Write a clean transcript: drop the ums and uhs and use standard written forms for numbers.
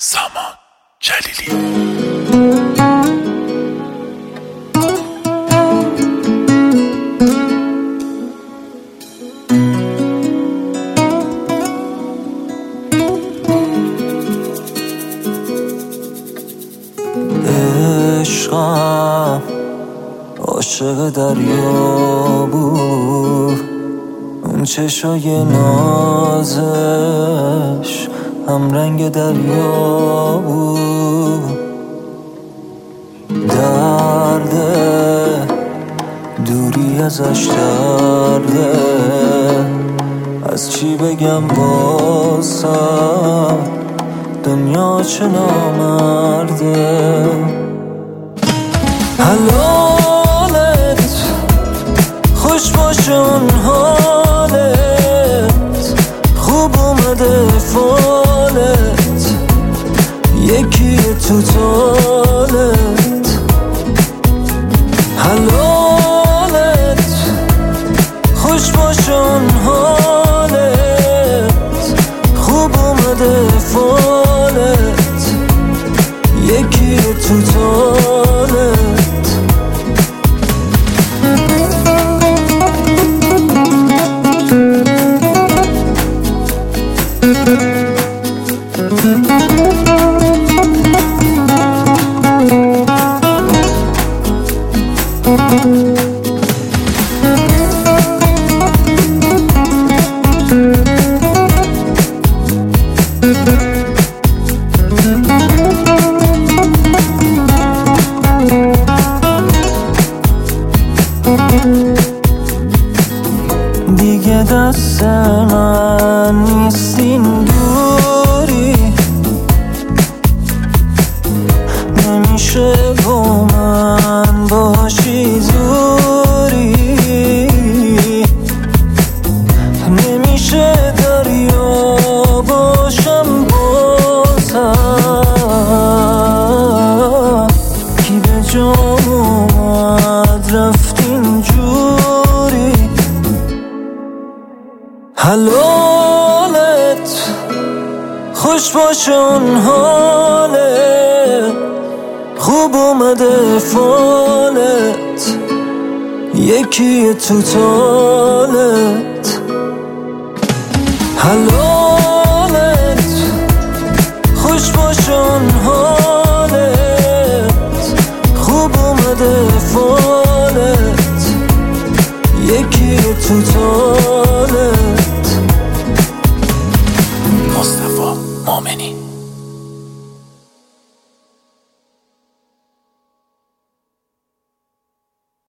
سامان جلیلی. عشقم عاشق دریا بود، اون چشای نازش هم رنگ دریا بود. درده دوری ازش درده، از چی بگم بازم دنیا چه نامرده. حلالت خوش باشه اون حالت، خوب اومده فالت، یکی تو تالت. حلالت خوش باشه اون حالت، خوب اومده فالت، یکی تو تالت. دیگه دست من نیست این دوری، نمیشه با من باشی زوری، نمیشه دریا باشم بازم. کی به جام اومد رفت اینجوری. حلالت خوش باشه اون حالت، خوب اومده فالت، یکی تو تالت. حلالت خوش باشه اون حالت، خوب اومده فالت، یکی تو تالت. مصطفی مؤمنی.